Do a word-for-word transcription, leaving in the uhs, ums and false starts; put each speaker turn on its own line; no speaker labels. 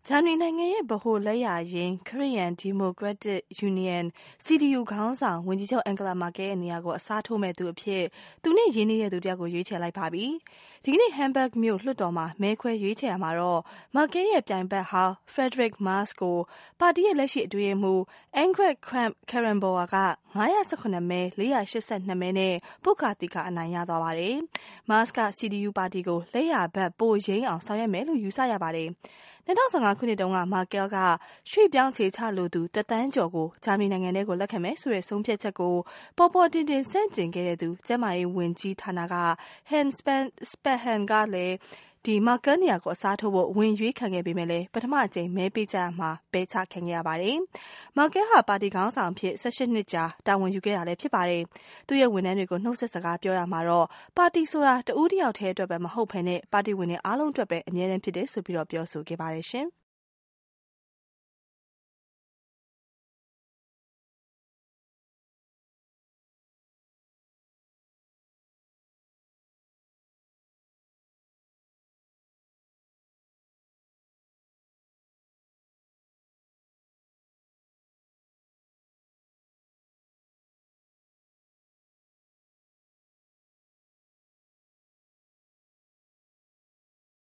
ဂျာမနီနိုင်ငံရဲ့ဗဟိုလက်ယာယိမ်း Korean Democratic Union စီ ဒီ ယူ ခေါင်းဆောင်ဝန်ကြီးချုပ်အန်ဂလာမာကဲရဲ့နေရာကိုအစားထိုးမဲ့သူအဖြစ်သူနဲ့ရင်းနှီးတဲ့သူတယောက်ကိုရွေးချယ်လိုက်ပါပြီ။ဒီကနေ့ Hamburg မြို့လွှတ်တော်မှာမဲခွဲရွေးချယ်ရမှာတော့မာကဲရဲ့ပြိုင်ဘက်ဟောင်း Friedrich Merz ကိုပါတီရဲ့လက်ရှိအတွင်းရေးမှူး Annegret Kramp-Karrenbauer က၅၁၇မဲ၄၈၂မဲနဲ့ပုဂ္ဂတိကအနိုင်ရသွားပါတယ်။ Merz က စီ ဒီ ယူ ပါတီကိုလက်ယာဘက်ပိုယိမ်းအောင်ဆောင်ရွက်မယ်လို့ယူဆရပါတယ်။၂၀၁၅ခုနှစ်တုန်းကမာကဲလ်ကရွှေ့ပြောင်းခြေချလိုသူတသန်းကျော်ကိုဂျာမနီနိုင်ငံထဲကိုလက်ခံမယ်ဆိုတဲ့ဆုံးဖြတ်ချက်ကိုပေါ်ပေါ်တင်တင်ဆန့်ကျင်ခဲ့တဲ့သူကျန်းမာရေးဝန်ကြီးဌာနက Jens Spahn ကလည်းဒီမာကဲလ်နေရာကိုအစားထိုးဖို့ဝင်ရွေးခံခဲ့ပေမဲ့လည်းပထမအကြိမ်မဲပေးကြရမှာပယ်ချခံခဲ့ရပါတယ်။မာကဲလ်ဟာပါတီခေါင်းဆောင်အဖြစ်၁၈နှစ်ကြာတာဝန်ယူခဲ့တာလည်းဖြစ်ပါတယ်။သူ့ရဲ့ဝန်ထမ်းတွေကိုနှုတ်ဆက်စကားပြောရမှာတော့ပါတီဆိုတာတဦးတယောက်တည်းအတွက်ပဲမဟုတ်ဘဲနဲ့ပါတီဝင်တွေအားလုံးအတွက်ပဲအမြဲတမ်းဖြစ်တယ်ဆိုပြီးတော့ပြောဆိုခဲ့ပါတယ်ရှင်။